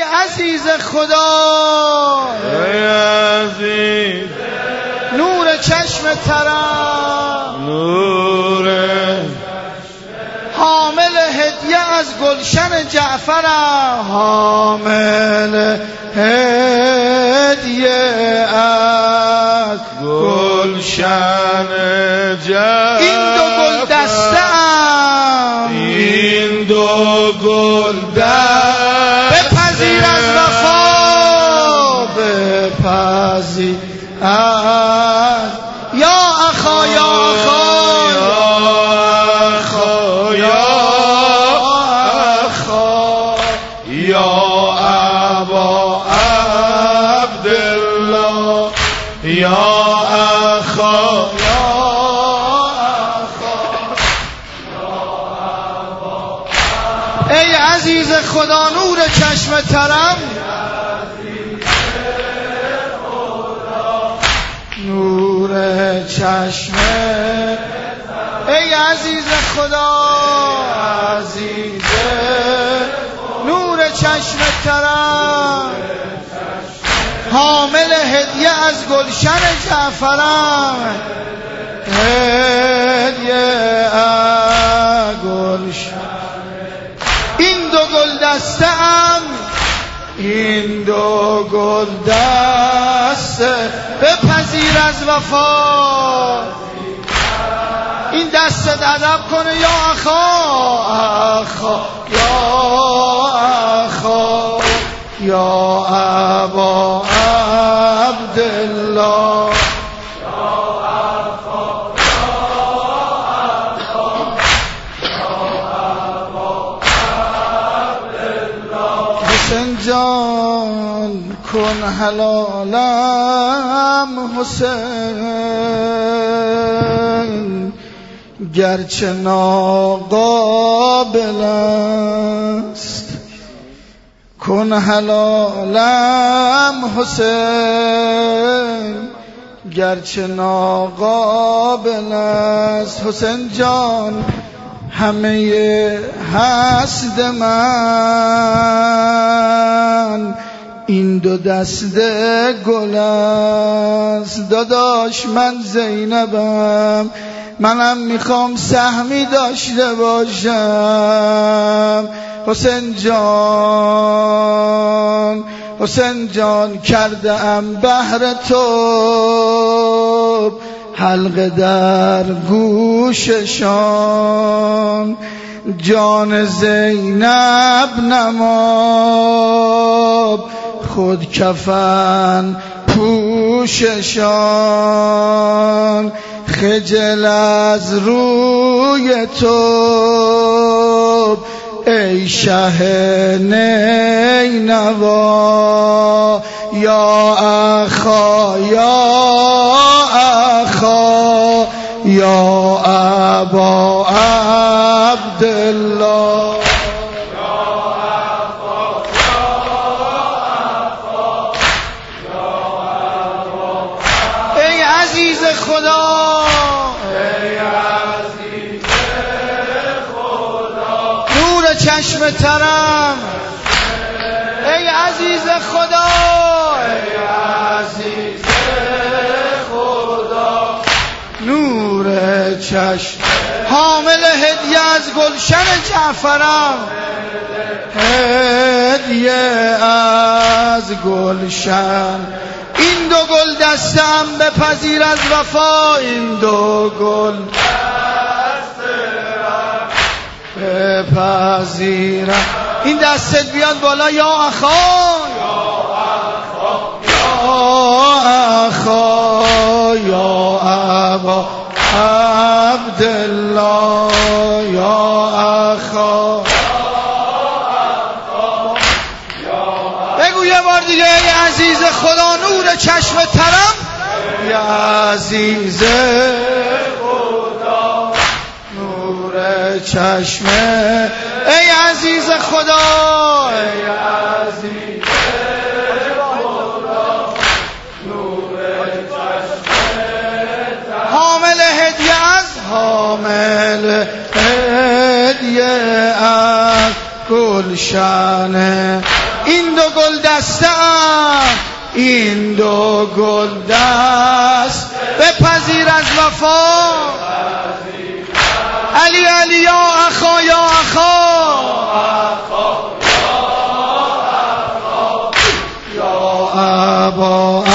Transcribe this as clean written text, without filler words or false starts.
عزیز خدا، ای عزیز نور چشم ترم، نور حامل هدیه از گلشن جعفرم، حامل هدیه از گلشن جعفرم. این دو گل دسته‌ام، این دو گل دسته بپذیر از وفا، بپذیر از یا اخا یا اخا یا ابا عبدالله، یا اخا ای عزیز خدا، نور چشم ترم، نور چشم، ای عزیز خدا، عزیز نور چشم ترم، حامل هدیه از گلشن جعفرم، هدیه از گلشن. این دو گل دسته‌ام، این دو گل دسته، بپذیر از وفا. این دست ادب کنه یا اخا اخا یا اخا یا ابا عبدالله، حسین جان کن حلالم، حسین گرچه ناقابل است، کن حلالم حسین گرچه ناقابل است. حسین جان همه حسد من این دو دست گل است. داداش من زینبم، منم میخوام سهمی داشته باشم. حسین جان، حسین جان کرده ام بهر تو حلقه در گوششان، جان زینب نماب خود کفن پوششان، خجل از روی تو ای شه نینوا، یا اخا یا اخا یا ابا عبدالله، ای عزیز خدا، ای عزیز خدا، نور چشم ترم، ای عزیز خدا، ای عزیز خدا، نور چشم، حامل هدیه از گلشن جعفرم، هدیه از گلشن. این دو گل دستم بپذیر از وفا، این دو گل دستم بپذیرم. این دستت بیاد بالا یا اخا یا اخا یا ابا عبدالله، یا اخا. بگو یه بار دیگه، ای عزیز خدا، نور چشم ترم، ای عزیز خدا، نور چشم، ای عزیز خدا، ای عزیز خدا، نور چشم، حامل هدیه از، حامل هدیه از گلشن. این دو گل دستم این دو گل دست بپذیر از وفا علی علی یا اخا یا اخا یا ابا